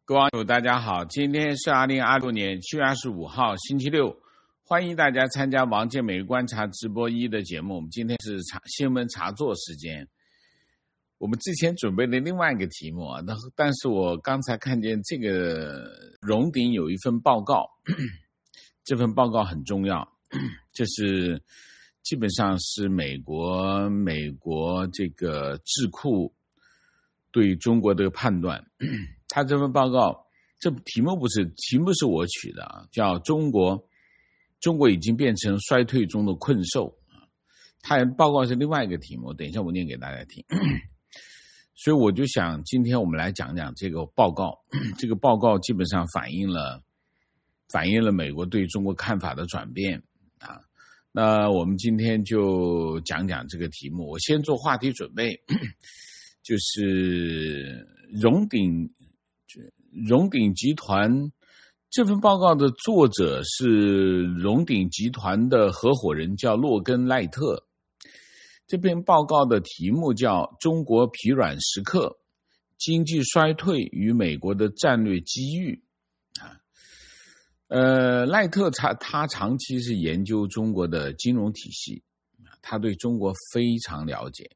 各位网友大家好，今天是2026年7月25号星期六，欢迎大家参加王健每日观察直播1的节目。我们今天是新闻茶座时间。我们之前准备了另外一个题目啊，但是我刚才看见这个荣鼎有一份报告，这份报告很重要，这是基本上是美国这个智库对中国的判断。他这份报告，这题目是我取的啊，叫中国已经变成衰退中的困兽。他报告是另外一个题目，等一下我念给大家听。所以我就想今天我们来讲讲这个报告。这个报告基本上反映了美国对中国看法的转变啊。那我们今天就讲讲这个题目。我先做话题准备，就是荣鼎集团这份报告的作者是荣鼎集团的合伙人，叫洛根赖特。这篇报告的题目叫《中国疲软时刻：经济衰退与美国的战略机遇》赖特他长期是研究中国的金融体系，他对中国非常了解。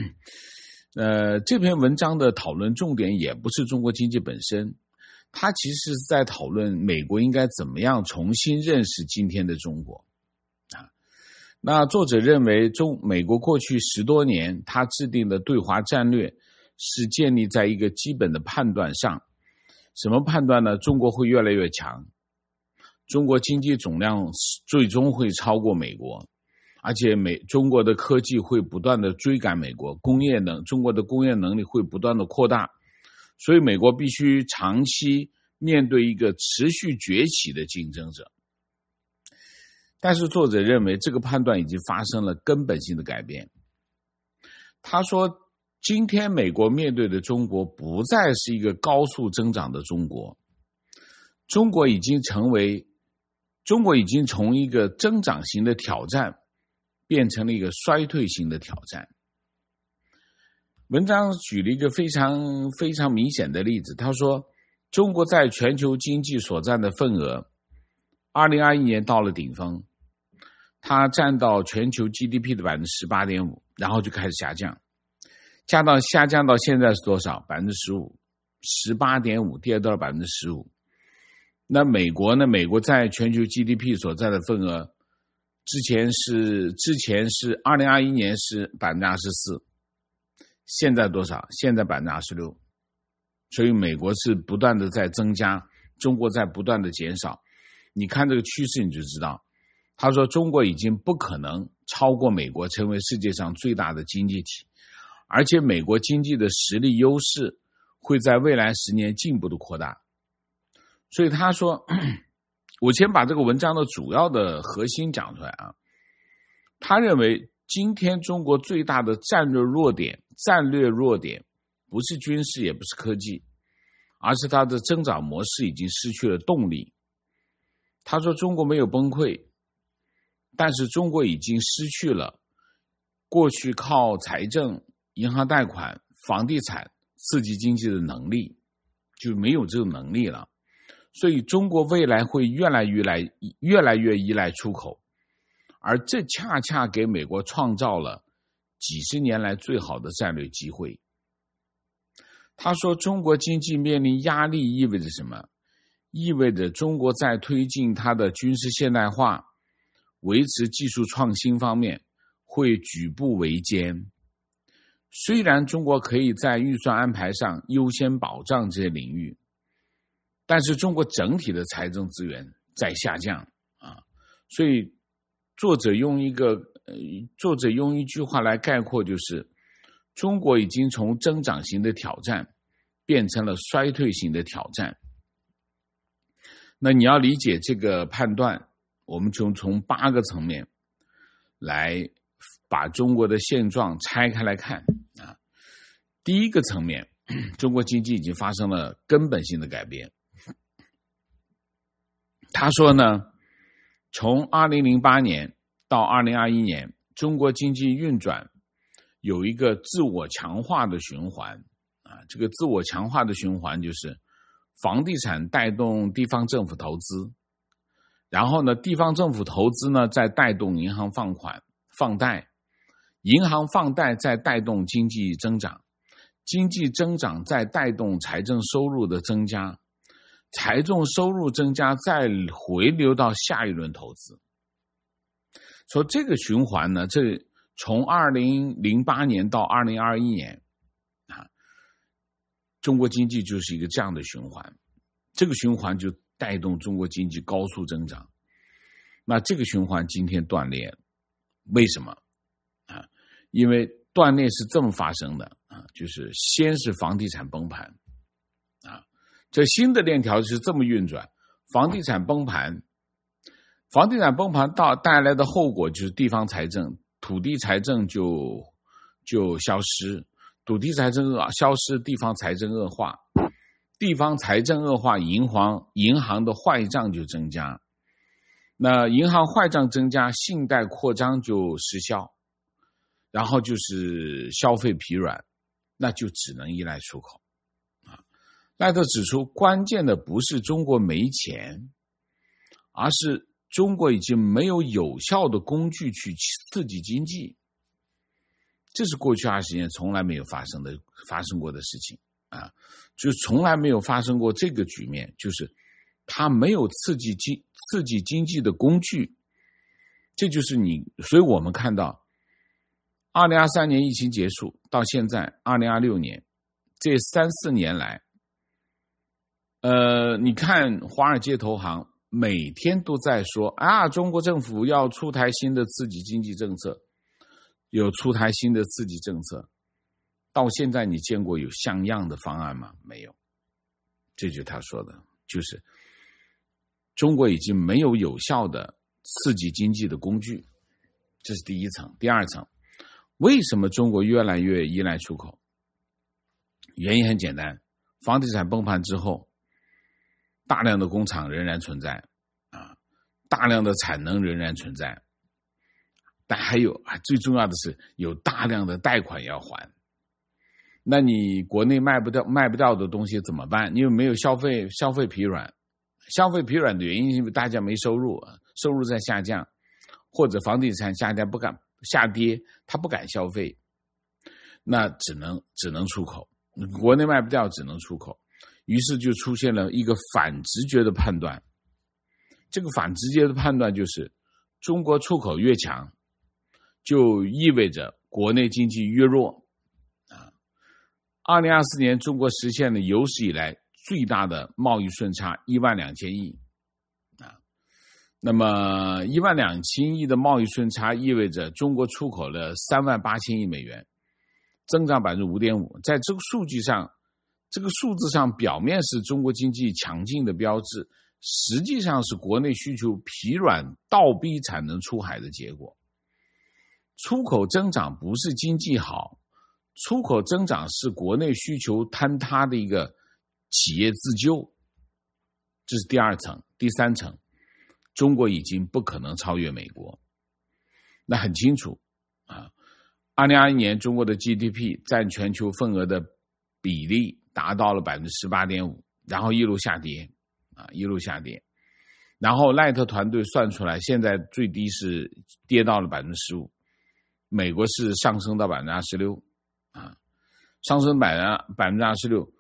这篇文章的讨论重点也不是中国经济本身，他其实是在讨论美国应该怎么样重新认识今天的中国啊。那作者认为美国过去10多年他制定的对华战略是建立在一个基本的判断上。什么判断呢？中国会越来越强，中国经济总量最终会超过美国，而且中国的科技会不断的追赶美国，中国的工业能力会不断的扩大，所以美国必须长期面对一个持续崛起的竞争者。但是作者认为这个判断已经发生了根本性的改变。他说，今天美国面对的中国不再是一个高速增长的中国，中国已经从一个增长型的挑战变成了一个衰退型的挑战。文章举了一个非常非常明显的例子，他说中国在全球经济所占的份额2021年到了顶峰，它占到全球 GDP 的 18.5%， 然后就开始下降到现在是多少？ 15%， 18.5%， 跌到了 15%。 那美国呢？美国在全球 GDP 所占的份额之前是2021年是 24%， 现在多少？现在 26%。 所以美国是不断的在增加，中国在不断的减少。你看这个趋势你就知道，他说中国已经不可能超过美国成为世界上最大的经济体，而且美国经济的实力优势会在未来10年进一步的扩大。所以他说，我先把这个文章的主要的核心讲出来啊。他认为今天中国最大的战略弱点不是军事也不是科技，而是它的增长模式已经失去了动力。他说中国没有崩溃，但是中国已经失去了过去靠财政、银行贷款、房地产刺激经济的能力，就没有这种能力了。所以中国未来会越来越依赖出口，而这恰恰给美国创造了几十年来最好的战略机会。他说中国经济面临压力意味着什么？意味着中国在推进它的军事现代化、维持技术创新方面会举步维艰。虽然中国可以在预算安排上优先保障这些领域，但是中国整体的财政资源在下降啊，所以作者用一句话来概括，就是中国已经从增长型的挑战变成了衰退型的挑战。那你要理解这个判断，我们就从8个层面来把中国的现状拆开来看啊。第一个层面，中国经济已经发生了根本性的改变。他说呢，从2008年到2021年，中国经济运转有一个自我强化的循环啊，这个自我强化的循环就是房地产带动地方政府投资，然后呢，地方政府投资呢再带动银行放款放贷，银行放贷再带动经济增长，经济增长再带动财政收入的增加，财政收入增加再回流到下一轮投资。说这个循环呢，这从2008年到2021年中国经济就是一个这样的循环，这个循环就带动中国经济高速增长。那这个循环今天断裂，为什么因为断裂是这么发生的就是先是房地产崩盘这新的链条是这么运转，房地产崩盘带来的后果就是地方财政、土地财政就消失，土地财政消失，地方财政恶化，地方财政恶化，银行的坏账就增加，那银行坏账增加，信贷扩张就失效，然后就是消费疲软，那就只能依赖出口赖特指出，关键的不是中国没钱，而是中国已经没有有效的工具去刺激经济，这是过去20年从来没有发生过的事情就从来没有发生过这个局面，就是它没有刺激经济的工具。这就是所以我们看到2023年疫情结束到现在2026年这3-4年来你看华尔街投行每天都在说中国政府要出台新的刺激经济政策，到现在你见过有像样的方案吗？没有。这就是他说的，就是中国已经没有有效的刺激经济的工具，这是第一层。第二层，为什么中国越来越依赖出口？原因很简单，房地产崩盘之后，大量的工厂仍然存在大量的产能仍然存在，但还有最重要的是有大量的贷款要还。那你国内卖不掉的东西怎么办？因为没有消费疲软，消费疲软的原因是因为大家没收入，收入在下降，或者房地产下跌，他不敢消费，那只能出口，国内卖不掉只能出口，于是就出现了一个反直觉的判断。这个反直觉的判断就是中国出口越强，就意味着国内经济越弱2024年中国实现了有史以来最大的贸易顺差12000亿那么12000亿的贸易顺差意味着中国出口了38000亿美元，增长 5.5%。 在这个数字上表面是中国经济强劲的标志，实际上是国内需求疲软倒逼产能出海的结果。出口增长不是经济好，出口增长是国内需求坍塌的一个企业自救，这是第二层。第三层，中国已经不可能超越美国。那很清楚2021年中国的 GDP 占全球份额的比例达到了 18.5%， 然后一路下跌。然后赖特团队算出来，现在最低是跌到了 15%， 美国是上升到 26%上升 26%。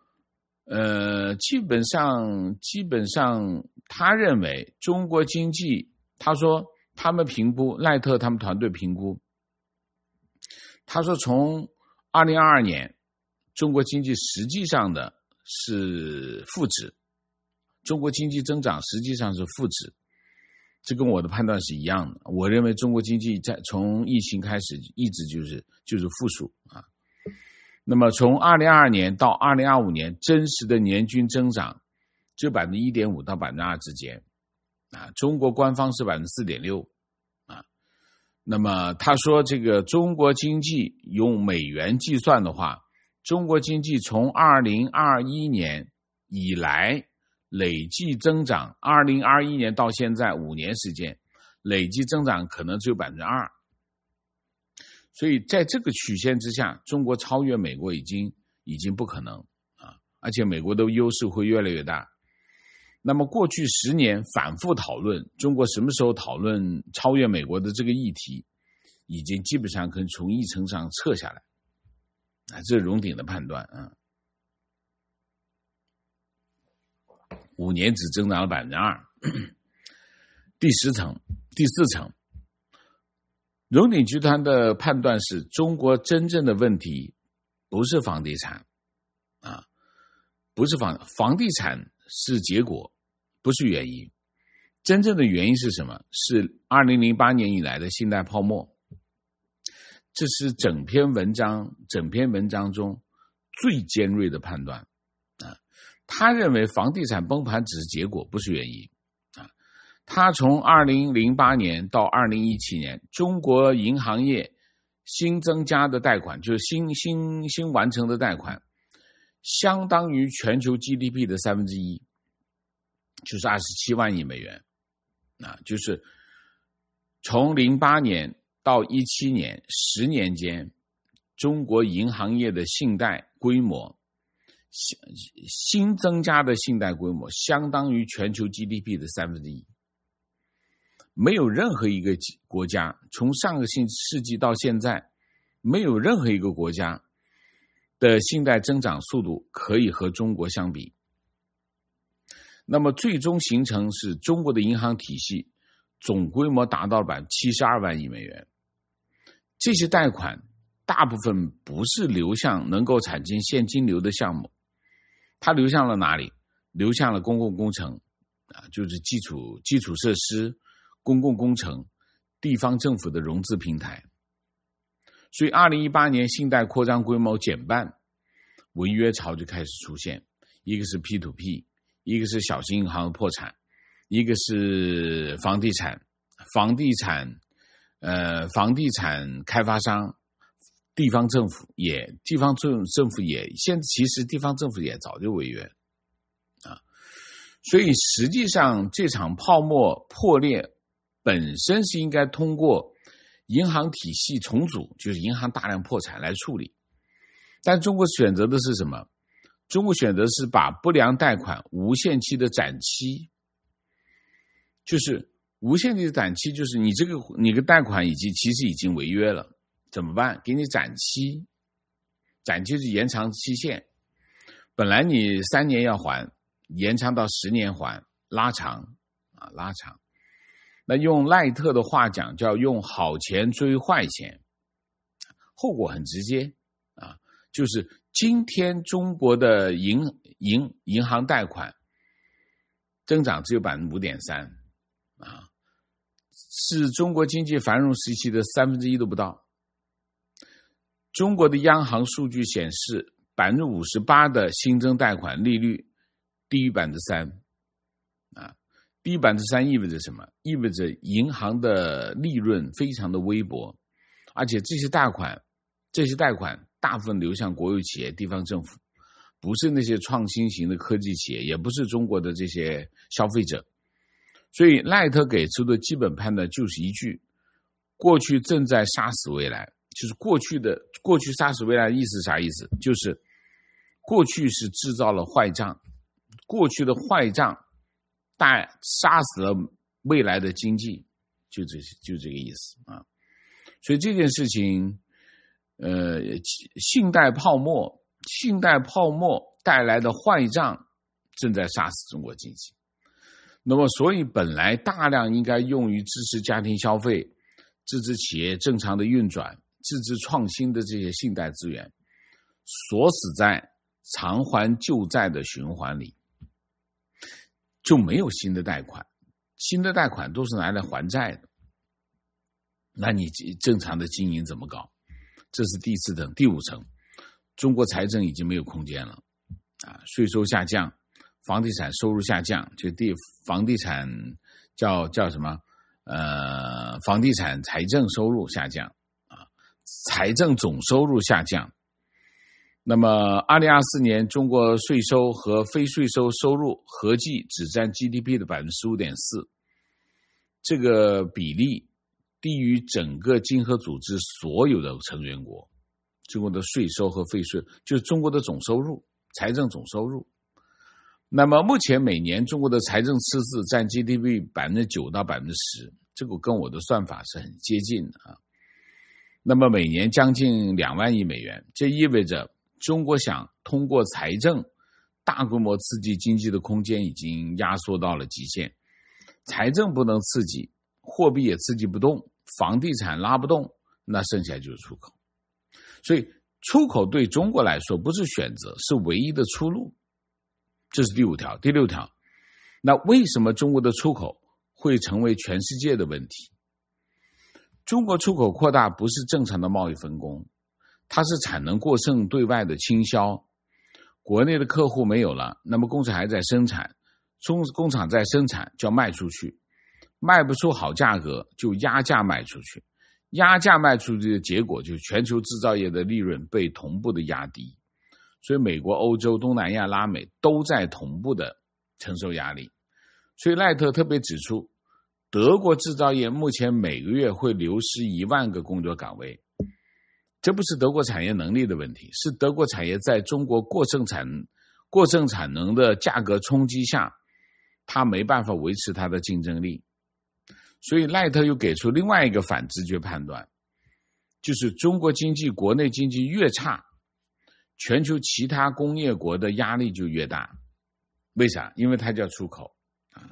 基本上他认为中国经济，他说他们评估，赖特他们团队评估，他说从2022年中国经济实际上的是负值，中国经济增长实际上是负值，这跟我的判断是一样的。我认为中国经济从疫情开始一直就是负数那么从2022年到2025年真实的年均增长就 1.5% 到 2% 之间中国官方是 4.6% 那么他说这个中国经济用美元计算的话，中国经济从2021年以来累计增长，2021年到现在5年时间累计增长可能只有 2%。所以在这个曲线之下，中国超越美国已经不可能而且美国的优势会越来越大。那么过去10年反复讨论中国什么时候讨论超越美国的这个议题，已经基本上可以从议程上撤下来这是荣鼎的判断5年只增长了 2%。 第四层，荣鼎集团的判断是，中国真正的问题不是房地产不是房地产是结果，不是原因。真正的原因是什么？是2008年以来的信贷泡沫。这是整篇文章中最尖锐的判断他认为房地产崩盘只是结果，不是原因他从2008年到2017年，中国银行业新增加的贷款，就是新完成的贷款，相当于全球 GDP 的1/3，就是27万亿美元就是从08年到17年10年间，中国银行业的信贷规模，新增加的信贷规模相当于全球 GDP 的1/3。没有任何一个国家，从上个世纪到现在，没有任何一个国家的信贷增长速度可以和中国相比。那么最终形成是中国的银行体系总规模达到了72万亿美元。这些贷款大部分不是流向能够产生现金流的项目，它流向了哪里？流向了公共工程就是基础设施、公共工程、地方政府的融资平台。所以2018年信贷扩张规模减半，违约潮就开始出现，一个是 P2P， 一个是小型银行的破产，一个是房地产开发商，地方政府也其实地方政府也早就违约所以实际上这场泡沫破裂本身是应该通过银行体系重组，就是银行大量破产来处理。但中国选择的是什么？中国选择是把不良贷款无限期的展期，就是无限期的展期，就是你个贷款其实已经违约了，怎么办？给你展期，展期是延长期限，本来你3年要还，延长到10年还，拉长。那用赖特的话讲，叫用好钱追坏钱，后果很直接就是今天中国的银行贷款增长只有 5.3%是中国经济繁荣时期的1/3都不到。中国的央行数据显示 58% 的新增贷款利率低于 3% 低于 3% 意味着什么？意味着银行的利润非常的微薄，而且这些贷款大部分流向国有企业、地方政府，不是那些创新型的科技企业，也不是中国的这些消费者。所以赖特给出的基本判断就是一句：过去正在杀死未来。就是过去杀死未来的意思啥意思？就是过去是制造了坏账，过去的坏账杀死了未来的经济，就这个意思所以这件事情信贷泡沫带来的坏账正在杀死中国经济。那么所以本来大量应该用于支持家庭消费、支持企业正常的运转、支持创新的这些信贷资源，锁死在偿还旧债的循环里，就没有新的贷款。新的贷款都是拿来还债的，那你正常的经营怎么搞？这是第4层。第5层，中国财政已经没有空间了税收下降，房地产收入下降，就房地产叫什么房地产财政收入下降财政总收入下降。那么2024年中国税收和非税收收入合计只占 GDP 的 15.4%， 这个比例低于整个经合组织所有的成员国。中国的税收和非税就是中国的总收入财政总收入。那么目前每年中国的财政赤字占 GDP 9%到10%，这个跟我的算法是很接近的啊。那么每年将近2万亿美元，这意味着中国想通过财政大规模刺激经济的空间已经压缩到了极限。财政不能刺激，货币也刺激不动，房地产拉不动，那剩下就是出口。所以出口对中国来说不是选择，是唯一的出路。这是第5条。第6条，那为什么中国的出口会成为全世界的问题？中国出口扩大不是正常的贸易分工，它是产能过剩对外的倾销。国内的客户没有了，那么工厂还在生产，工厂在生产就要卖出去，卖不出好价格就压价卖出去，压价卖出去的结果就是全球制造业的利润被同步的压低。所以美国、欧洲、东南亚、拉美都在同步的承受压力。所以赖特特别指出，德国制造业目前每个月会流失1万个工作岗位，这不是德国产业能力的问题，是德国产业在中国过剩产能的价格冲击下，它没办法维持它的竞争力。所以赖特又给出另外一个反直觉判断，就是中国经济国内经济越差，全球其他工业国的压力就越大。为啥？因为它叫出口啊。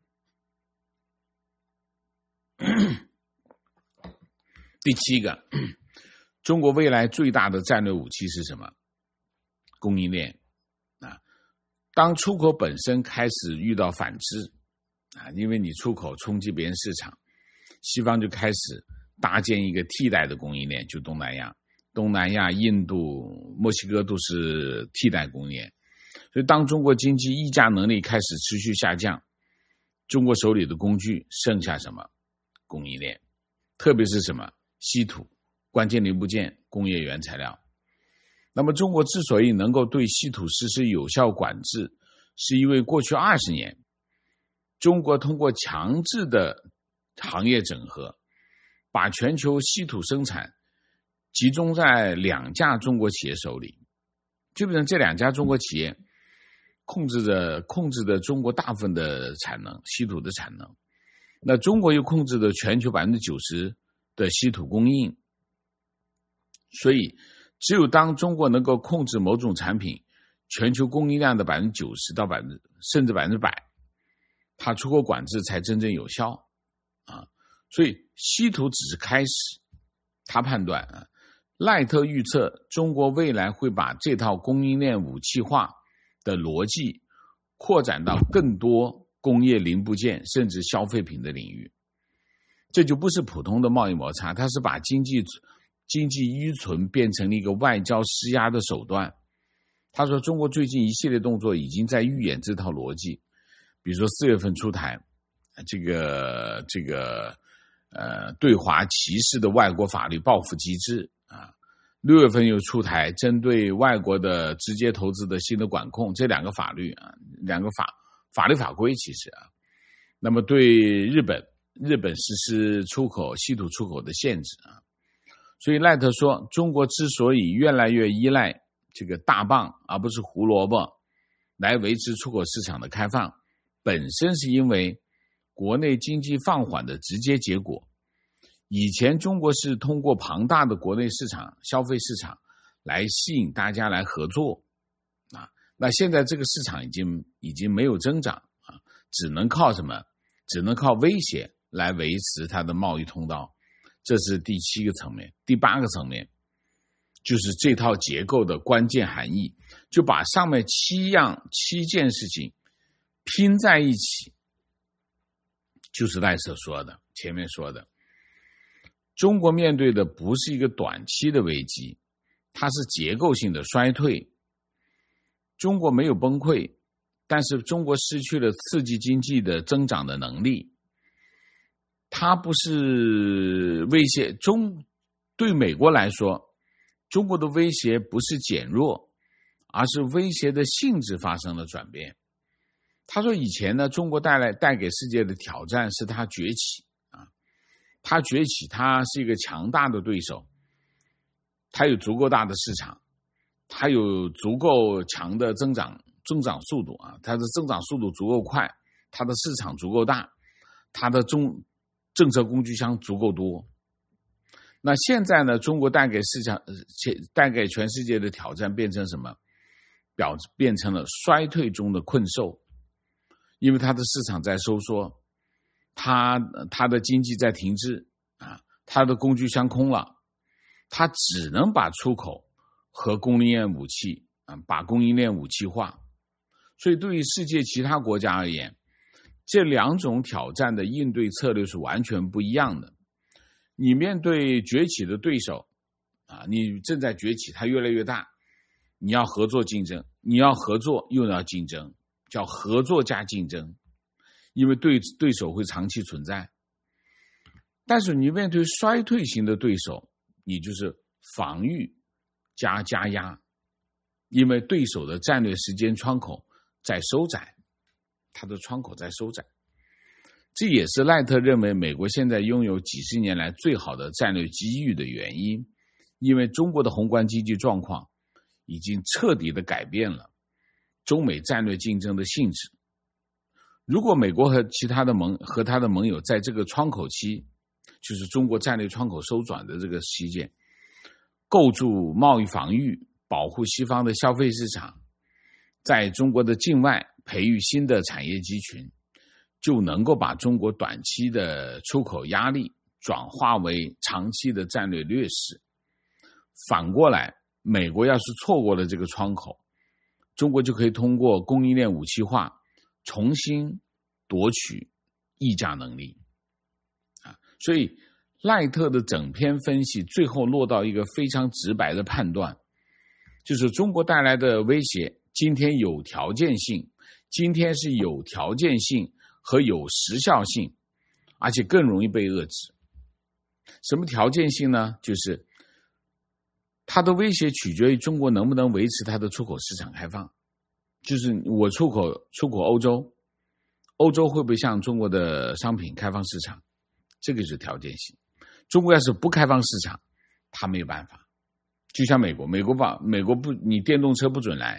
第7个，中国未来最大的战略武器是什么？供应链啊。当出口本身开始遇到反制啊，因为你出口冲击别人市场，西方就开始搭建一个替代的供应链，就东南亚、印度、墨西哥都是替代供应链。所以当中国经济议价能力开始持续下降，中国手里的工具剩下什么？供应链，特别是什么？稀土、关键零部件、工业原材料。那么中国之所以能够对稀土实施有效管制，是因为过去20年中国通过强制的行业整合，把全球稀土生产集中在2家中国企业手里。基本上这2家中国企业控制着中国大部分的产能，稀土的产能。那中国又控制着全球 90% 的稀土供应。所以只有当中国能够控制某种产品全球供应量的 90% 到甚至 100%， 它出口管制才真正有效啊。所以稀土只是开始。他判断啊，赖特预测中国未来会把这套供应链武器化的逻辑扩展到更多工业零部件甚至消费品的领域。这就不是普通的贸易摩擦，它是把经济依存变成了一个外交施压的手段。他说中国最近一系列动作已经在预演这套逻辑，比如说4月份出台这个对华歧视的外国法律报复机制啊，6月份又出台针对外国的直接投资的新的管控，这2个法律啊，2个法律法规其实啊，那么对日本实施稀土出口的限制啊。所以赖特说，中国之所以越来越依赖这个大棒而不是胡萝卜来维持出口市场的开放，本身是因为国内经济放缓的直接结果。以前中国是通过庞大的国内市场、消费市场来吸引大家来合作啊，那现在这个市场已经没有增长啊，只能靠什么？只能靠威胁来维持它的贸易通道。这是第7个层面。第8个层面就是这套结构的关键含义，就把上面7件事情拼在一起，就是赖特说的，前面说的，中国面对的不是一个短期的危机，它是结构性的衰退。中国没有崩溃，但是中国失去了刺激经济的增长的能力。它不是威胁对美国来说，中国的威胁不是减弱，而是威胁的性质发生了转变。他说以前呢，中国带给世界的挑战是它崛起啊，它崛起，它是一个强大的对手，它有足够大的市场， 它有足够强的增长速度啊，它的增长速度足够快，它的市场足够大，它的政策工具箱足够多。那现在呢，中国带给全世界的挑战变成什么？变成了衰退中的困兽，因为它的市场在收缩，它的经济在停滞啊，它的工具箱空了，它只能把出口和供应链武器把供应链武器化。所以对于世界其他国家而言，这两种挑战的应对策略是完全不一样的。你面对崛起的对手你正在崛起，它越来越大，你要合作竞争，你要合作又要竞争，叫合作加竞争，因为对手会长期存在。但是你面对衰退型的对手，你就是防御加压，因为对手的战略时间窗口在收窄，它的窗口在收窄。这也是赖特认为美国现在拥有几十年来最好的战略机遇的原因，因为中国的宏观经济状况已经彻底的改变了中美战略竞争的性质。如果美国和他的盟友在这个窗口期，就是中国战略窗口收转的这个期间，构筑贸易防御，保护西方的消费市场，在中国的境外培育新的产业集群，就能够把中国短期的出口压力转化为长期的战略劣势。反过来，美国要是错过了这个窗口，中国就可以通过供应链武器化重新夺取议价能力所以赖特的整篇分析最后落到一个非常直白的判断，就是中国带来的威胁今天是有条件性和有时效性，而且更容易被遏制。什么条件性呢？就是它的威胁取决于中国能不能维持它的出口市场开放，就是我出口欧洲，欧洲会不会向中国的商品开放市场，这个是条件性。中国要是不开放市场，它没有办法。就像美国不，你电动车不准来，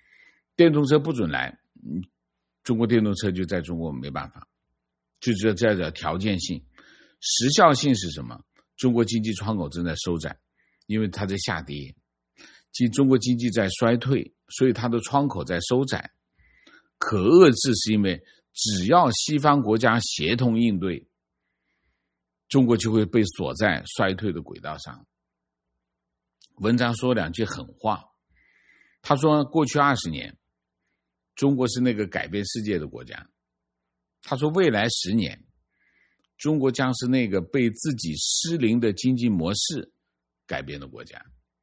中国电动车就在中国没办法，就这叫条件性。时效性是什么？中国经济窗口正在收窄，因为它在下跌，中国经济在衰退，所以它的窗口在收窄。可遏制是因为只要西方国家协同应对，中国就会被锁在衰退的轨道上。文章说两句狠话，他说过去20年中国是那个改变世界的国家，他说未来10年中国将是那个被自己失灵的经济模式改变的国家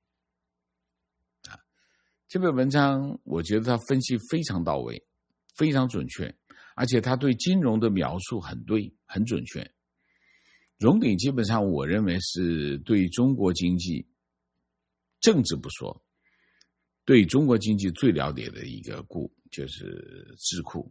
这篇文章我觉得他分析非常到位，非常准确，而且他对金融的描述很对，很准确。荣鼎基本上我认为是对中国经济，政治不说，对中国经济最了解的一个就是智库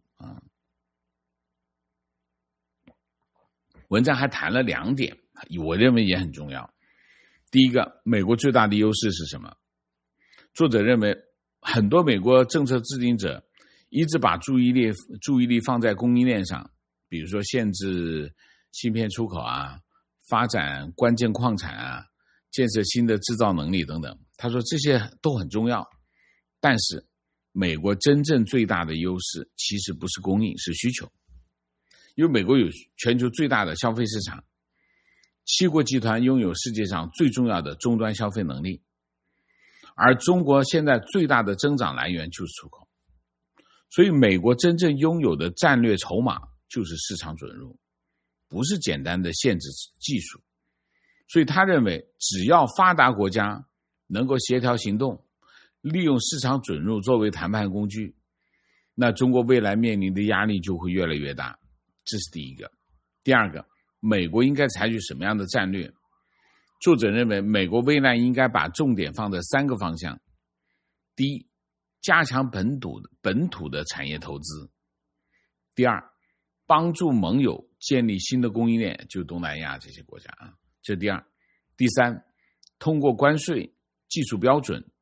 文章还谈了2点，我认为也很重要。第一个，美国最大的优势是什么？作者认为很多美国政策制定者一直把注意力放在供应链上，比如说限制芯片出口发展关键矿产建设新的制造能力等等。他说这些都很重要，但是美国真正最大的优势其实不是供应，是需求。因为美国有全球最大的消费市场，7国集团拥有世界上最重要的终端消费能力，而中国现在最大的增长来源就是出口。所以美国真正拥有的战略筹码就是市场准入，不是简单的限制技术。所以他认为只要发达国家能够协调行动，利用市场准入作为谈判工具，那中国未来面临的压力就会越来越大。这是第一个。第二个，美国应该采取什么样的战略？作者认为美国未来应该把重点放在3个方向。第一，加强本土的产业投资。第二，帮助盟友建立新的供应链，就东南亚这些国家这是第二。第三，通过关税、技术标准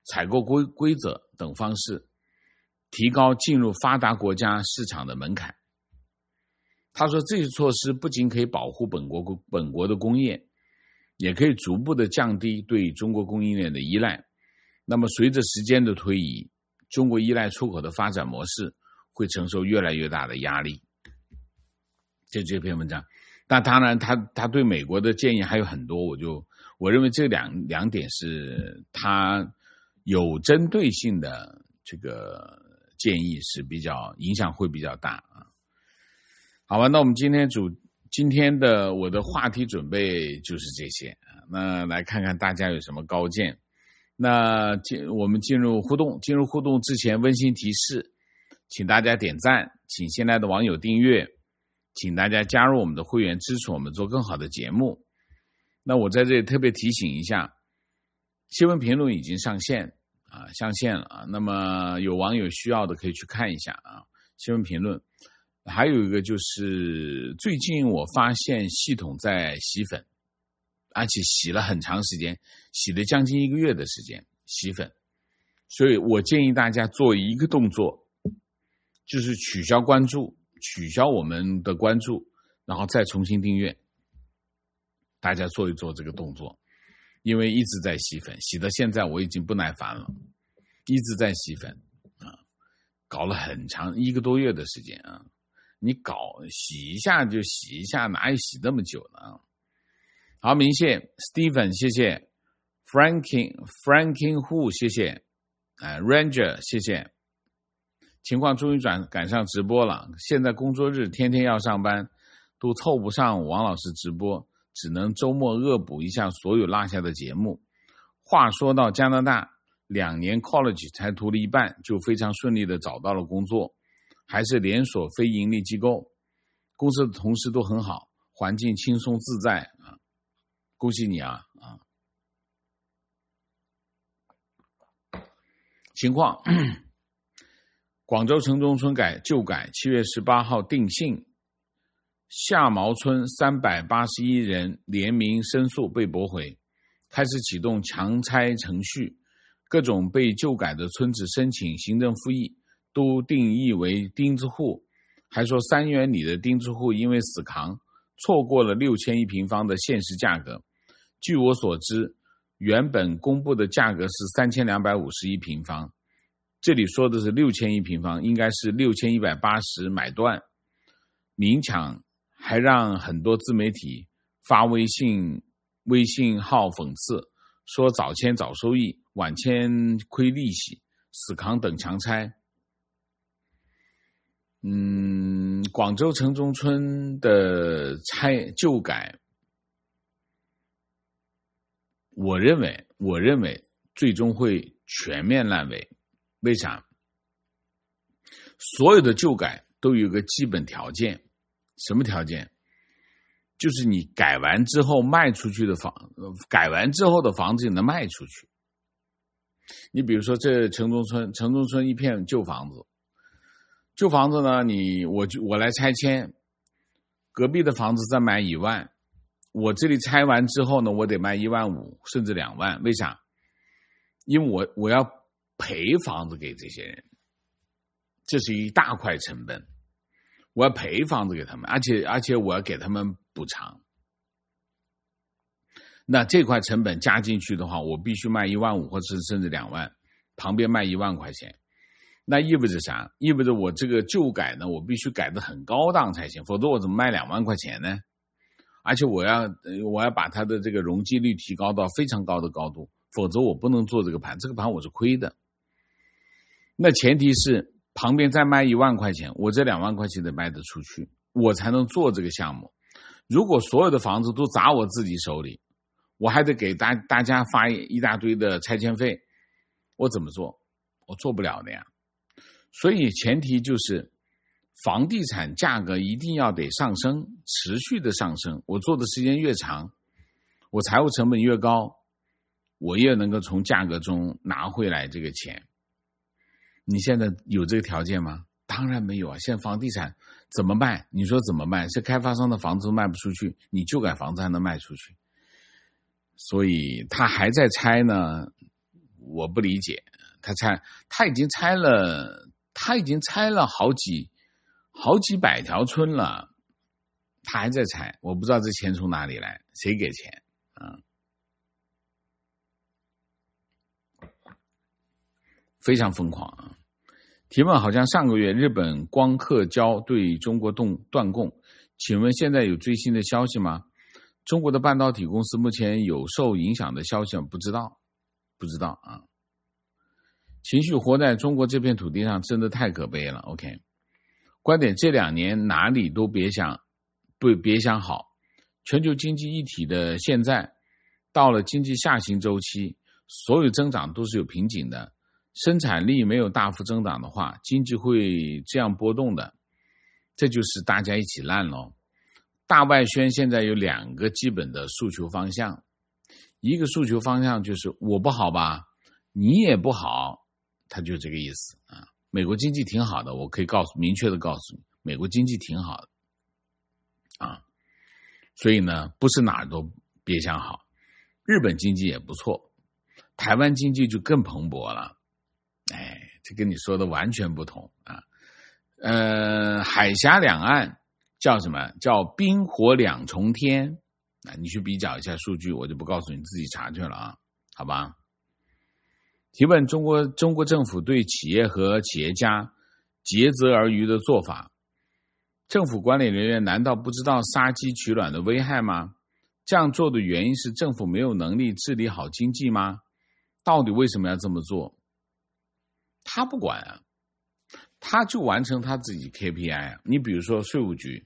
采购规则等方式，提高进入发达国家市场的门槛。他说，这些措施不仅可以保护本国的工业，也可以逐步的降低对中国供应链的依赖。那么随着时间的推移，中国依赖出口的发展模式会承受越来越大的压力。这篇文章，那当然他对美国的建议还有很多，我认为这两点是他有针对性的这个建议是比较影响会比较大啊。好吧，那我们今天的我的话题准备就是这些，那来看看大家有什么高见。那我们进入互动之前温馨提示，请大家点赞，请新来的网友订阅，请大家加入我们的会员，支持我们做更好的节目。那我在这里特别提醒一下，新闻评论已经上线了啊。那么有网友需要的可以去看一下啊，新闻评论。还有一个就是最近我发现系统在洗粉，而且洗了很长时间，洗了将近1个月的时间洗粉，所以我建议大家做一个动作，就是取消我们的关注，然后再重新订阅。大家做一做这个动作，因为一直在洗粉，洗到现在我已经不耐烦了，一直在洗粉啊，搞了很长1个多月的时间啊。你洗一下就洗一下，哪有洗那么久呢？好，明谢 Stephen 谢谢 Franking Hu 谢谢Ranger 谢谢。情况终于赶上直播了，现在工作日天天要上班，都凑不上王老师直播，只能周末恶补一下所有落下的节目。话说到加拿大，2年 college 才读了一半，就非常顺利的找到了工作，还是连锁非盈利机构，公司的同事都很好，环境轻松自在啊，恭喜你啊！情况，广州城中村旧改7月18号定性，下毛村381人联名申诉被驳回，开始启动强拆程序，各种被旧改的村子申请行政复议都定义为钉子户，还说3元里的钉子户因为死扛，错过了6000一平方的限时价格。据我所知，原本公布的价格是3250一平方，这里说的是6000一平方，应该是6180买断。明抢还让很多自媒体发微信号讽刺，说早签早收益，晚签亏利息，死扛等强拆。广州城中村的旧改，我认为最终会全面烂尾。为啥？所有的旧改都有一个基本条件，什么条件？就是你改完之后卖出去的改完之后的房子你能卖出去。你比如说这城中村一片旧房子呢，我来拆迁，隔壁的房子再买1万，我这里拆完之后呢，我得卖1万5甚至2万，为啥？因为我要赔房子给这些人，这是一大块成本，我要赔房子给他们，而且我要给他们补偿。那这块成本加进去的话，我必须卖1万5或者甚至2万，旁边卖1万块钱。那意味着啥？意味着我这个旧改呢，我必须改得很高档才行，否则我怎么卖2万块钱呢？而且我要把它的这个容积率提高到非常高的高度，否则我不能做这个盘我是亏的。那前提是旁边再卖1万块钱，我这2万块钱得卖得出去，我才能做这个项目。如果所有的房子都砸我自己手里，我还得给大家发一大堆的拆迁费，我怎么做？我做不了的呀。所以前提就是房地产价格一定要得上升，持续的上升，我做的时间越长，我财务成本越高，我也能够从价格中拿回来这个钱。你现在有这个条件吗？当然没有啊！现在房地产怎么卖？你说怎么卖？是开发商的房子都卖不出去，你旧改房子还能卖出去？所以他还在拆呢， 我不理解，他已经拆了好几百条村了，他还在拆，我不知道这钱从哪里来，谁给钱啊？非常疯狂啊！提问：好像上个月日本光刻胶对中国断供，请问现在有最新的消息吗？中国的半导体公司目前有受影响的消息吗？不知道啊。情绪活在中国这片土地上真的太可悲了。OK， 观点：这2年哪里都别想好。全球经济一体的现在，到了经济下行周期，所有增长都是有瓶颈的。生产力没有大幅增长的话，经济会这样波动的，这就是大家一起烂咯。大外宣现在有2个基本的诉求方向，一个诉求方向就是我不好吧，你也不好，他就这个意思啊。美国经济挺好的，我可以明确的告诉你，美国经济挺好的啊，所以呢，不是哪儿都别想好。日本经济也不错，台湾经济就更蓬勃了。这跟你说的完全不同啊！海峡两岸叫什么？叫冰火两重天啊！你去比较一下数据，我就不告诉你，自己查去了啊，好吧？提问：中国政府对企业和企业家竭泽而渔的做法，政府管理人员难道不知道杀鸡取卵的危害吗？这样做的原因是政府没有能力治理好经济吗？到底为什么要这么做？他不管啊，他就完成他自己 KPI 啊。你比如说税务局，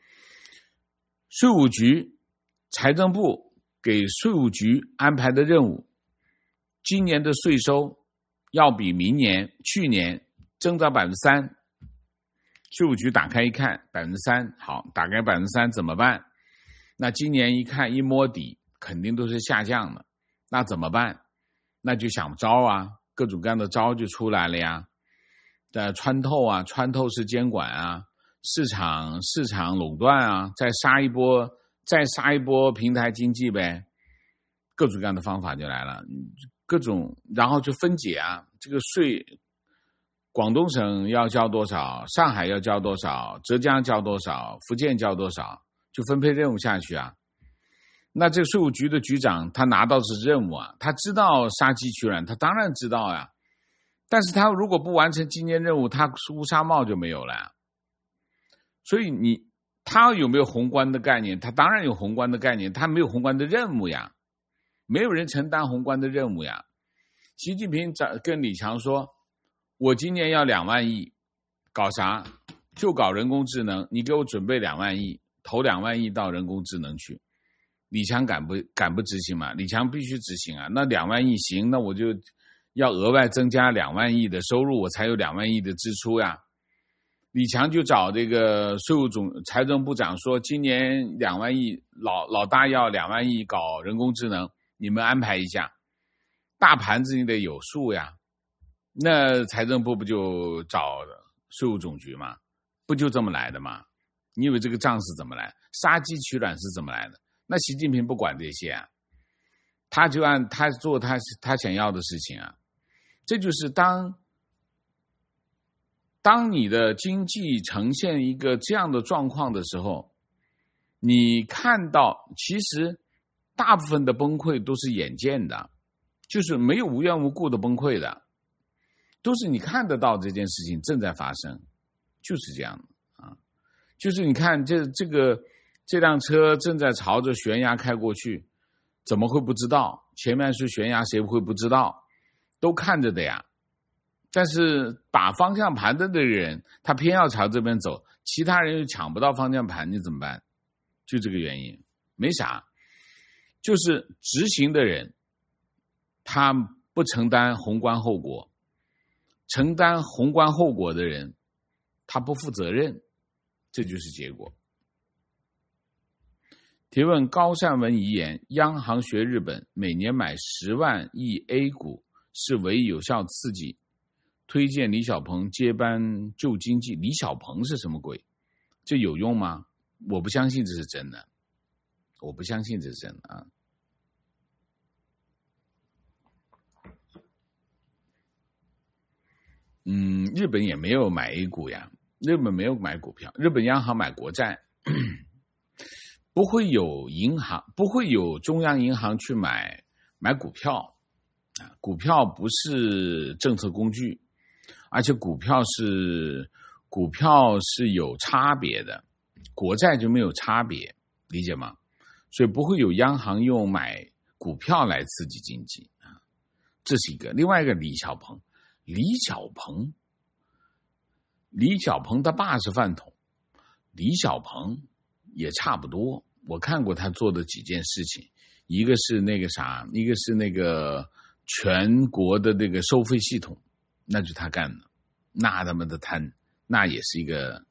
财政部给税务局安排的任务，今年的税收要比去年增长 3%。税务局打开一看 3%， 好，打开 3% 怎么办？那今年一看一摸底，肯定都是下降的，那怎么办？那就想招啊，各种各样的招就出来了呀。穿透式监管啊，市场垄断啊，再杀一波平台经济呗，各种各样的方法就来了，然后就分解啊，这个税，广东省要交多少，上海要交多少，浙江交多少，福建交多少，就分配任务下去啊。那这个税务局的局长他拿到的是任务啊，他知道杀鸡取卵，他当然知道呀。但是他如果不完成今年任务，他乌纱帽就没有了呀。所以他有没有宏观的概念？他当然有宏观的概念，他没有宏观的任务呀，没有人承担宏观的任务呀。习近平跟李强说，我今年要2万亿，搞啥？就搞人工智能，你给我准备2万亿，投2万亿到人工智能去。李强敢不执行嘛？李强必须执行啊。那2万亿行，那我就要额外增加2万亿的收入，我才有2万亿的支出呀。李强就找这个财政部长说，今年2万亿，老大要2万亿搞人工智能，你们安排一下，大盘子你得有数呀。那财政部不就找税务总局吗？不就这么来的吗？你以为这个账是怎么来？杀鸡取卵是怎么来的？那习近平不管这些啊，他就按他做他想要的事情啊。这就是当你的经济呈现一个这样的状况的时候，你看到其实大部分的崩溃都是眼见的，就是没有无缘无故的崩溃的，都是你看得到这件事情正在发生，就是这样的啊。就是你看这辆车正在朝着悬崖开过去，怎么会不知道？前面是悬崖，谁会不知道？都看着的呀。但是把方向盘的人，他偏要朝这边走，其他人又抢不到方向盘，你怎么办？就这个原因，没啥，就是执行的人，他不承担宏观后果，承担宏观后果的人，他不负责任，这就是结果。提问：高善文遗言，央行学日本，每年买10万亿 A 股是唯一有效刺激，推荐李小鹏接班救经济。李小鹏是什么鬼？这有用吗？我不相信这是真的，我不相信这是真的啊。 日本也没有买 A 股呀，日本没有买股票，日本央行买国债，不会有中央银行去买股票啊，股票不是政策工具，而且股票是有差别的，国债就没有差别，理解吗？所以不会有央行用买股票来刺激经济啊，这是一个。另外一个李小鹏他爸是饭桶，李小鹏也差不多。我看过他做的几件事情，一个是那个全国的那个收费系统，那就他干的，那他妈的贪，那也是一个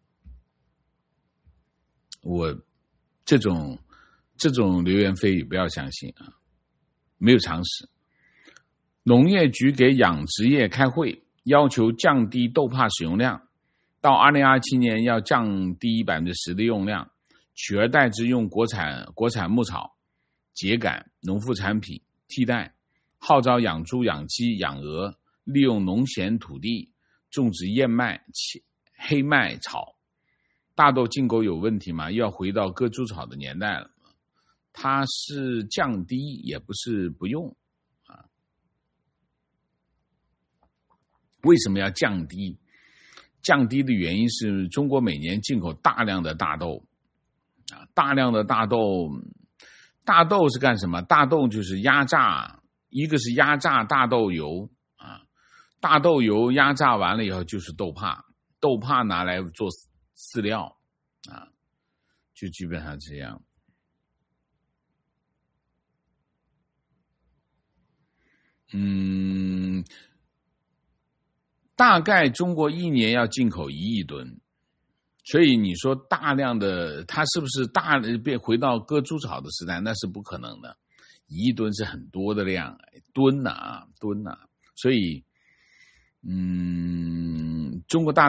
我这种流言蜚语不要相信啊，没有常识。农业局给养殖业开会，要求降低豆粕使用量，到2027年要降低 10% 的用量，取而代之用国产牧草、秸秆、农副产品替代，号召养猪、养鸡、养鹅，利用农闲土地种植燕麦、黑麦草。大豆进口有问题吗？又要回到割猪草的年代了。它是降低，也不是不用啊。为什么要降低？降低的原因是中国每年进口大量的大豆啊，大量的大豆是干什么？大豆就是压榨，一个是压榨大豆油啊，大豆油压榨完了以后就是豆粕，豆粕拿来做饲料啊，就基本上这样。大概中国一年要进口1亿吨，所以你说大量的，它是不是变回到割猪草的时代？那是不可能的。1亿吨是很多的量，吨啊，所以，中国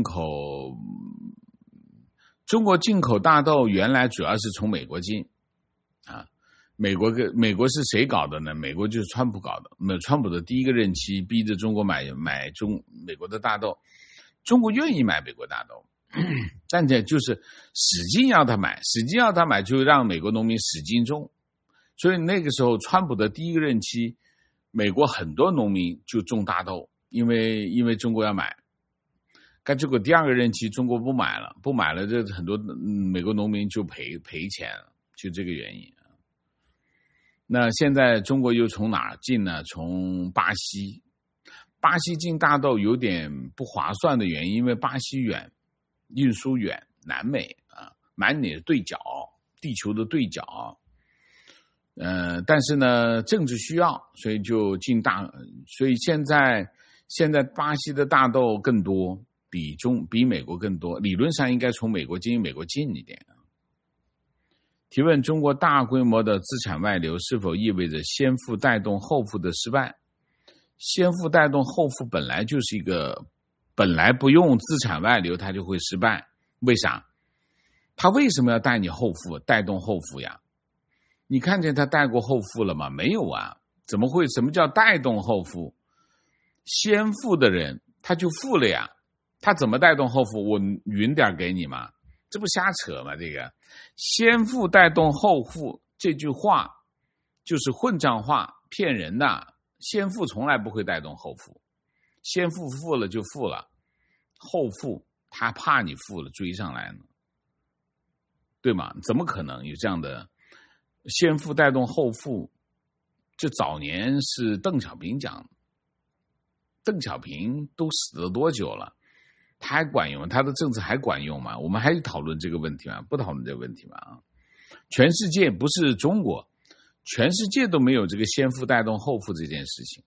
进口大豆原来主要是从美国进啊。美国是谁搞的呢？美国就是川普搞的。川普的第一个任期逼着中国买美国的大豆，中国愿意买美国大豆，但这就是使劲要他买，就让美国农民使劲种。所以那个时候川普的第一个任期，美国很多农民就种大豆，因为中国要买。但结果第二个任期中国不买了，这很多美国农民就赔钱了，就这个原因。那现在中国又从哪儿进呢？从巴西进大豆有点不划算的原因，因为巴西远，运输远，南美啊，满你的对角，地球的对角。但是呢，政治需要，所以就所以现在巴西的大豆更多，比美国更多，理论上应该从美国进一点。提问：中国大规模的资产外流是否意味着先富带动后富的失败？先富带动后富本来就是本来不用资产外流它就会失败。为啥？他为什么要带动后富呀？你看见他带过后富了吗？没有啊。怎么会？什么叫带动后富？先富的人他就富了呀，他怎么带动后富？我匀点给你嘛，这不瞎扯吗？这个先富带动后富这句话就是混账话，骗人的。先富从来不会带动后富，先富了就富了，后富他怕你富了追上来呢，对吗？怎么可能有这样的先富带动后富？这早年是邓小平讲的，邓小平都死了多久了，他还管用？他的政策还管用吗？我们还讨论这个问题吗？不讨论这个问题吗？全世界不是中国，全世界都没有这个先富带动后富这件事情。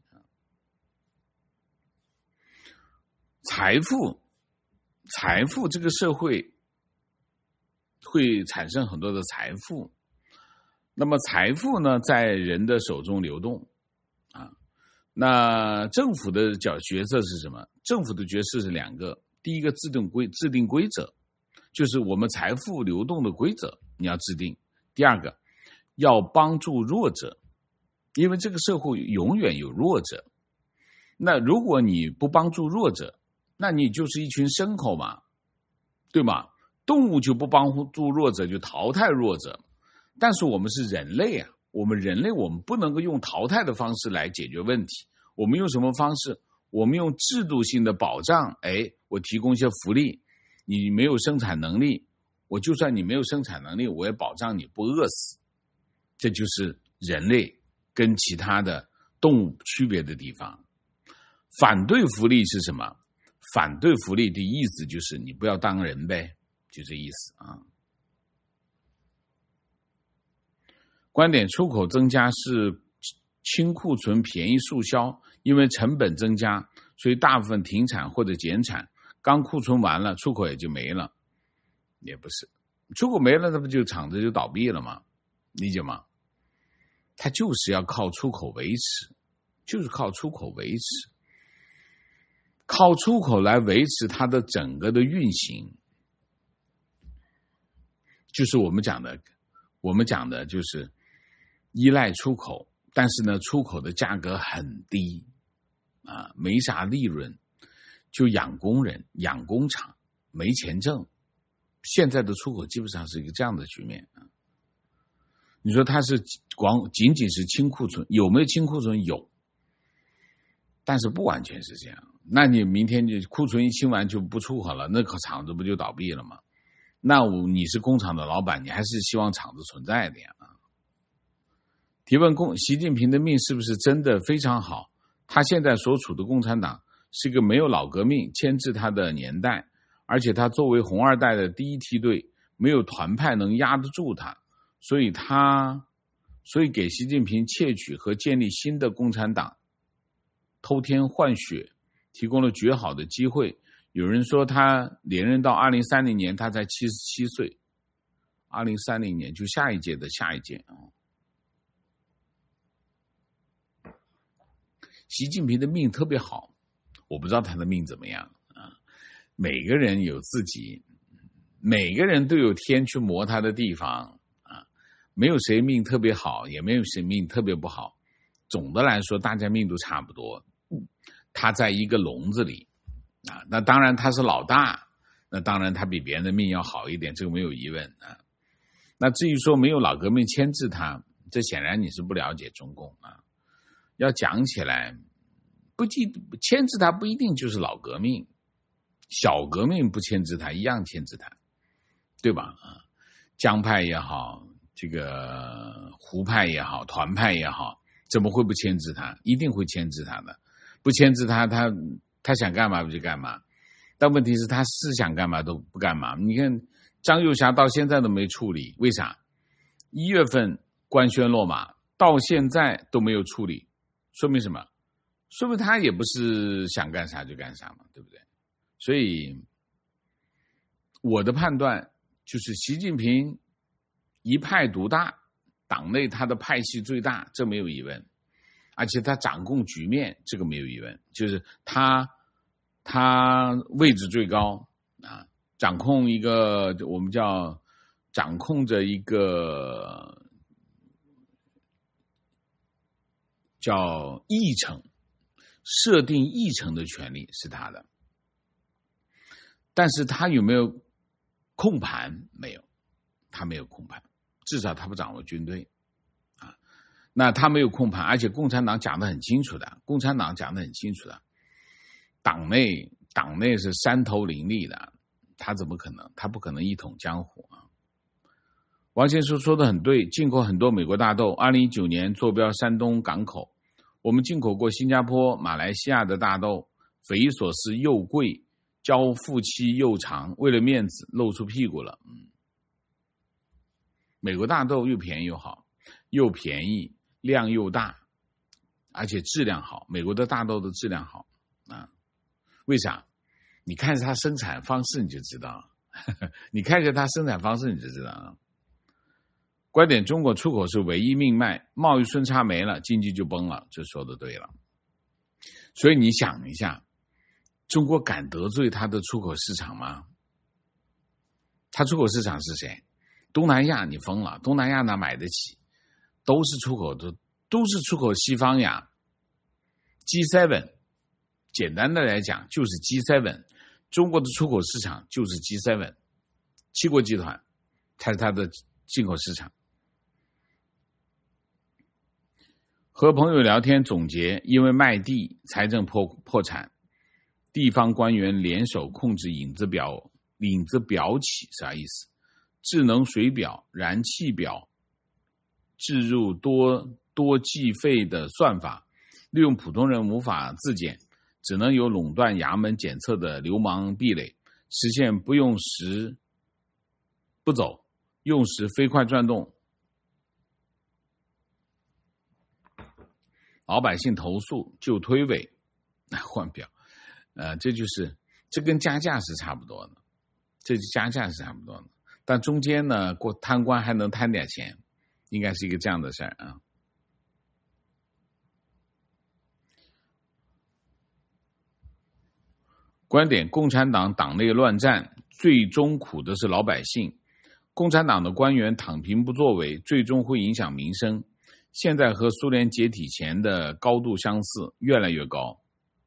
财富这个社会会产生很多的财富，那么财富呢在人的手中流动啊。那政府的角色是什么？政府的角色是两个，第一个制定规则，就是我们财富流动的规则你要制定。第二个要帮助弱者，因为这个社会永远有弱者。 那如果你不帮助弱者，那你就是一群牲口嘛，对吗？动物就不帮助弱者，就淘汰弱者。但是我们是人类啊，我们不能够用淘汰的方式来解决问题。我们用什么方式？我们用制度性的保障，我提供一些福利，你没有生产能力，我就算你没有生产能力，我也保障你不饿死。这就是人类跟其他的动物区别的地方。反对福利是什么？反对福利的意思就是你不要当人呗，就这意思啊。观点：出口增加是清库存便宜速销，因为成本增加，所以大部分停产或者减产，刚库存完了，出口也就没了。也不是，出口没了，那不就厂子就倒闭了吗？理解吗？它就是要靠出口维持，就是靠出口维持，靠出口来维持它的整个的运行。就是我们讲的就是依赖出口，但是呢，出口的价格很低啊，没啥利润，就养工人、养工厂，没钱挣。现在的出口基本上是一个这样的局面啊。你说它是仅仅是清库存，有没有清库存？有，但是不完全是这样。那你明天就库存一清完就不出口了，那个厂子不就倒闭了吗？那你是工厂的老板，你还是希望厂子存在的呀。提问：习近平的命是不是真的非常好？他现在所处的共产党是个没有老革命牵制他的年代，而且他作为红二代的第一梯队，没有团派能压得住他，所以给习近平窃取和建立新的共产党偷天换血提供了绝好的机会。有人说他连任到2030年他才77岁，2030年就下一届的下一届啊。习近平的命特别好，我不知道他的命怎么样啊。每个人有自己，每个人都有天去磨他的地方啊，没有谁命特别好，也没有谁命特别不好。总的来说，大家命都差不多。他在一个笼子里啊，那当然他是老大，那当然他比别人的命要好一点，这个没有疑问啊。那至于说没有老革命牵制他，这显然你是不了解中共啊。要讲起来，牵制他不一定就是老革命，小革命不牵制他一样牵制他，对吧？江派也好，这个胡派也好，团派也好，怎么会不牵制他？一定会牵制他的。不牵制他，他想干嘛不就干嘛？但问题是他是想干嘛都不干嘛。你看张幼霞到现在都没处理，为啥？1月份官宣落马，到现在都没有处理，说明什么？说明他也不是想干啥就干啥嘛，对不对？所以我的判断就是习近平一派独大，党内他的派系最大，这没有疑问，而且他掌控局面，这个没有疑问，就是他位置最高啊，掌控一个我们叫掌控着一个叫议程，设定议程的权利是他的，但是他有没有控盘？没有，他没有控盘，至少他不掌握军队啊。那他没有控盘，而且共产党讲得很清楚的，党内是山头林立的，他怎么可能？他不可能一统江湖啊！王先生说的很对，进口很多美国大豆。2019年坐标山东港口，我们进口过新加坡、马来西亚的大豆，匪夷所思，又贵，交付期又长，为了面子露出屁股了。美国大豆又便宜又好，又便宜，量又大，而且质量好。美国的大豆的质量好啊，为啥？你看着它生产方式你就知道，你看着它生产方式你就知道啊。观点：中国出口是唯一命脉，贸易顺差没了，经济就崩了，这说的对了。所以你想一下，中国敢得罪它的出口市场吗？它出口市场是谁？东南亚你疯了，东南亚哪买得起？都是出口的，都是出口西方呀。G7 简单的来讲就是 G7， 中国的出口市场就是 G7， 七国集团才是它的进口市场。和朋友聊天总结，因为卖地财政破产，地方官员联手控制影子表起啥意思？智能水表、燃气表置入多计费的算法，利用普通人无法自检，只能由垄断衙门检测的流氓壁垒，实现不用时不走，用时飞快转动。老百姓投诉就推诿换表，这跟加价是差不多的，但中间呢，贪官还能贪点钱，应该是一个这样的事儿啊。观点：共产党党内乱战，最终苦的是老百姓。共产党的官员躺平不作为，最终会影响民生。现在和苏联解体前的高度相似，越来越高。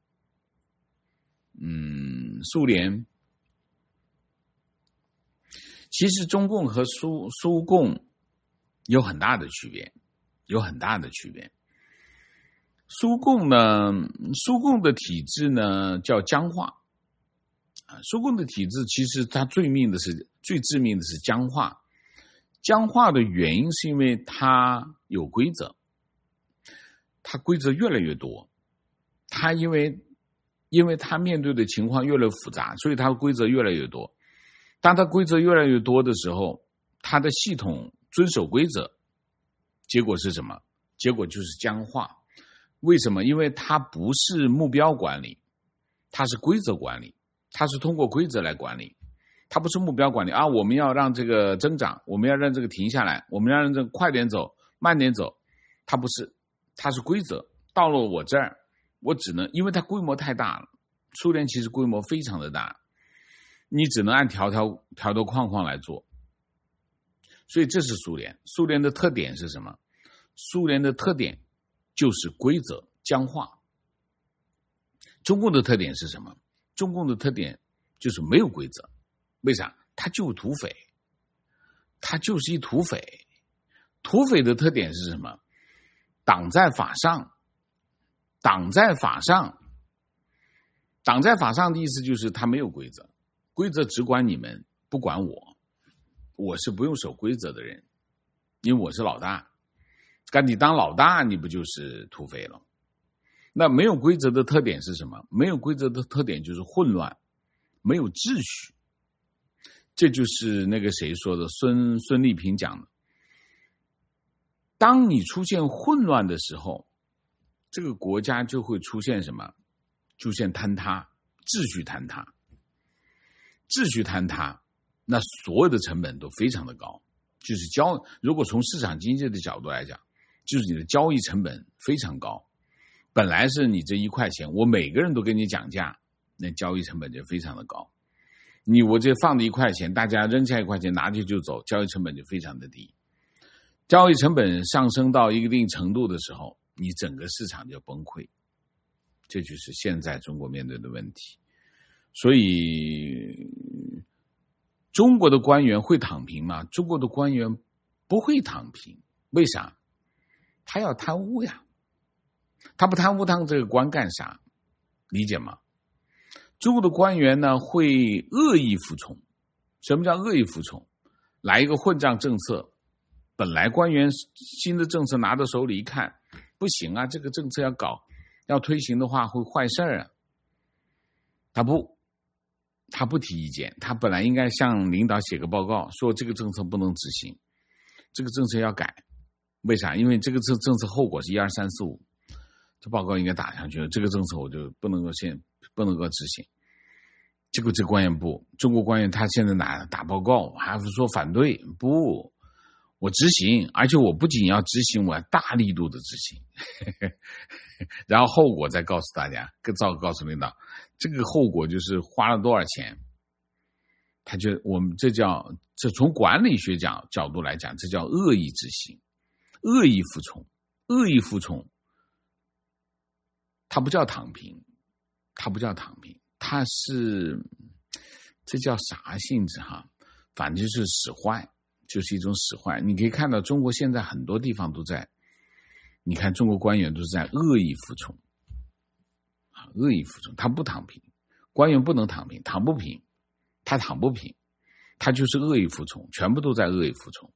苏联其实中共和苏共有很大的区别。苏共的体制呢叫僵化，苏共的体制其实它最致命的是僵化。僵化的原因是因为它有规则，它规则越来越多，它因为它面对的情况越来越复杂，所以它的规则越来越多。当它规则越来越多的时候，它的系统遵守规则，结果是什么？结果就是僵化。为什么？因为它不是目标管理，它是规则管理，它是通过规则来管理。它不是目标管理啊，我们要让这个增长，我们要让这个停下来，我们要让这个快点走，慢点走。它不是，它是规则。到了我这儿，我只能，因为它规模太大了，苏联其实规模非常的大，你只能按条框框来做。所以这是苏联。苏联的特点是什么？苏联的特点就是规则僵化。中共的特点是什么？中共的特点就是没有规则。为啥？他就是土匪，他就是一土匪。土匪的特点是什么？党在法上。党在法上的意思就是他没有规则，规则只管你们，不管我。我是不用守规则的人，因为我是老大。干你当老大，你不就是土匪了？那没有规则的特点是什么？没有规则的特点就是混乱，没有秩序。这就是那个谁说的，孙立平讲的。当你出现混乱的时候，这个国家就会出现什么？出现坍塌，秩序坍塌。秩序坍塌，那所有的成本都非常的高。就是如果从市场经济的角度来讲，就是你的交易成本非常高。本来是你这1块钱，我每个人都跟你讲价，那交易成本就非常的高。我这放的1块钱，大家扔下1块钱拿去就走，交易成本就非常的低。交易成本上升到一定程度的时候，你整个市场就崩溃。这就是现在中国面对的问题。所以中国的官员会躺平吗？中国的官员不会躺平。为啥？他要贪污呀。他不贪污，当这个官干啥？理解吗？中国的官员呢会恶意服从。什么叫恶意服从？来一个混账政策，本来官员新的政策拿到手里一看，不行啊，这个政策要推行的话会坏事啊。他不提意见，他本来应该向领导写个报告，说这个政策不能执行，这个政策要改。为啥？因为这个政策后果是1、2、3、4、5，这报告应该打上去了，这个政策我就不能够执行。这个官员不，中国官员他现在打报告，还是说反对？不，我执行，而且我不仅要执行，我要大力度的执行，然后后果再告诉大家，告诉领导，这个后果就是花了多少钱。我们这从管理学角度来讲，这叫恶意执行，恶意服从。恶意服从，它不叫躺平， 它不叫躺平，它是这叫啥性质哈？反正就是使坏，就是一种使坏。你可以看到中国现在很多地方都在，你看中国官员都是在恶意服从，恶意服从，他不躺平，官员不能躺平，躺不平，他躺不平，他就是恶意服从，全部都在恶意服从。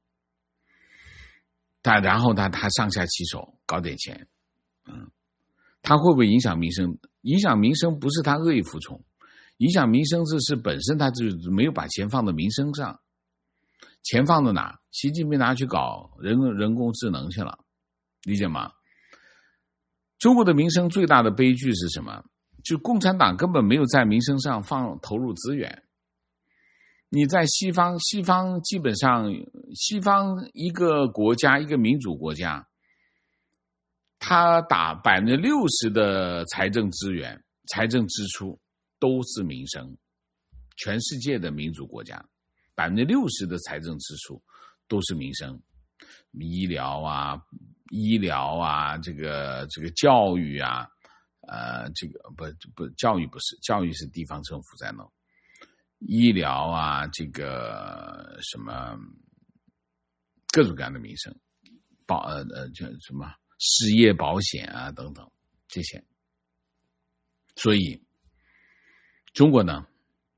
然后他上下其手搞点钱，他会不会影响民生？影响民生不是他恶意服从，影响民生是本身他就没有把钱放到民生上，钱放到哪？习近平拿去搞人工智能去了，理解吗？中国的民生最大的悲剧是什么？就共产党根本没有在民生上投入资源。你在西方基本上，西方一个国家，一个民主国家，他打60%的财政资源、财政支出都是民生。全世界的民主国家，60%的财政支出都是民生，医疗啊，这个教育啊，这个不教育不是，教育是地方政府在弄。医疗啊，这个什么各种各样的民生，叫什么失业保险啊等等这些。所以中国呢，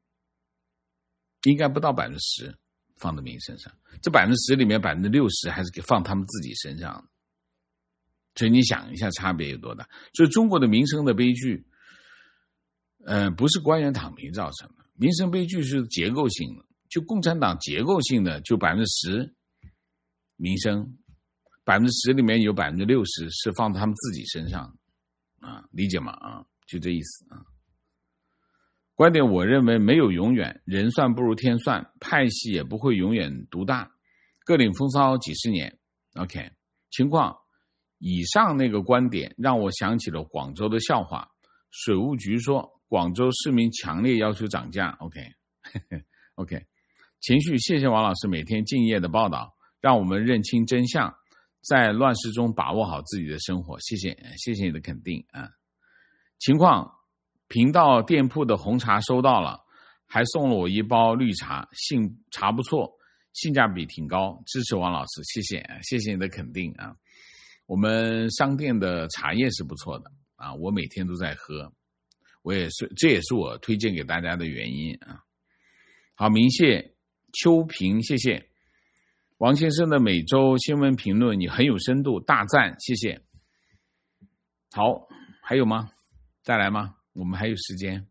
应该不到10%放到民生上，这10%里面60%还是给放他们自己身上。所以你想一下差别有多大？所以中国的民生的悲剧，不是官员躺平造成的。民生悲剧是结构性的，就共产党结构性的，就10%民生，10%里面有60%是放到他们自己身上，理解吗？就这意思啊。观点，我认为没有永远，人算不如天算，派系也不会永远独大，各领风骚几十年。OK， 情况，以上那个观点让我想起了广州的笑话，水务局说。广州市民强烈要求涨价 OK 情绪，谢谢王老师每天敬业的报道，让我们认清真相，在乱世中把握好自己的生活。谢谢你的肯定啊。情况，频道店铺的红茶收到了，还送了我一包绿茶，茶不错，性价比挺高，支持王老师，谢谢你的肯定啊。我们商店的茶叶是不错的啊，我每天都在喝。这也是我推荐给大家的原因啊。好，明谢秋平，谢谢王先生的每周新闻评论，你很有深度，大赞，谢谢。好，还有吗？再来吗？我们还有时间。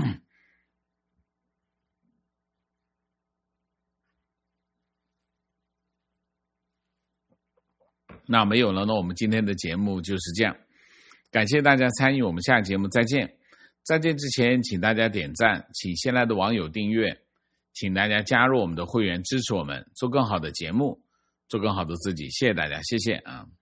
那没有了呢，我们今天的节目就是这样，感谢大家参与，我们下期节目再见。再见之前，请大家点赞，请新来的网友订阅，请大家加入我们的会员，支持我们做更好的节目，做更好的自己。谢谢大家，谢谢啊。